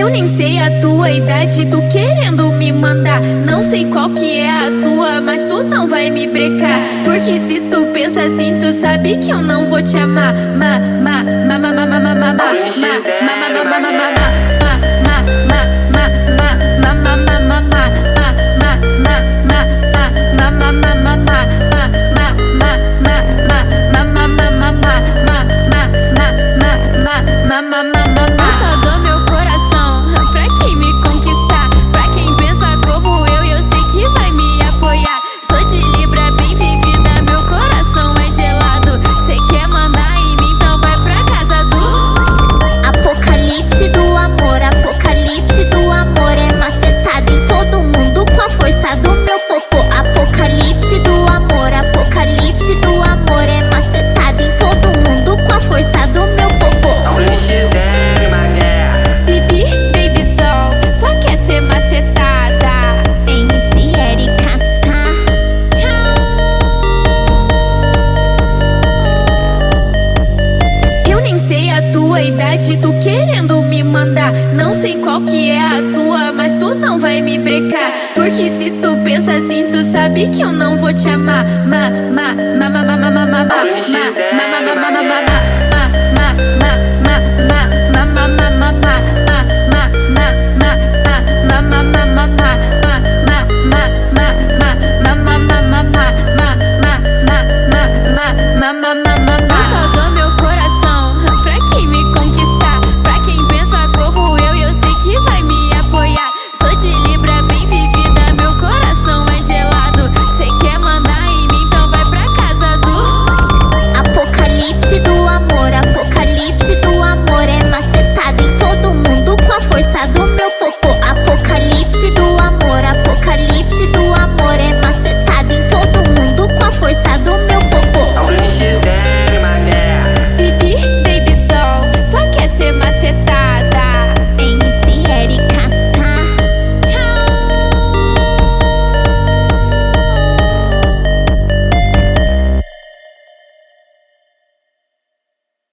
Eu nem sei a tua idade, tu querendo me mandar. Não sei qual que é a tua, mas tu não vai me brecar. Porque se tu pensa assim, tu sabe que eu não vou te amar. Só dou meu coração pra quem me conquistar. Pra quem pensa como eu sei que vai me apoiar. Sou de Libra, bem vivida, meu coração é gelado. Cê quer mandar em mim, então vai pra casa do Apocalipse do amor é macetado em todo mundo com a força do meu popô. Apocalipse do amor é macetado em todo mundo com a força do meu popô. Bibi, baby doll, só quer ser macetada. MC Erika, tá? Eu nem sei a tua idade, tu querendo me mandar. Não sei qual que é a tua, mas tu não vai me brecar. Porque se tu pensa assim, tu sabe que eu não vou te amar.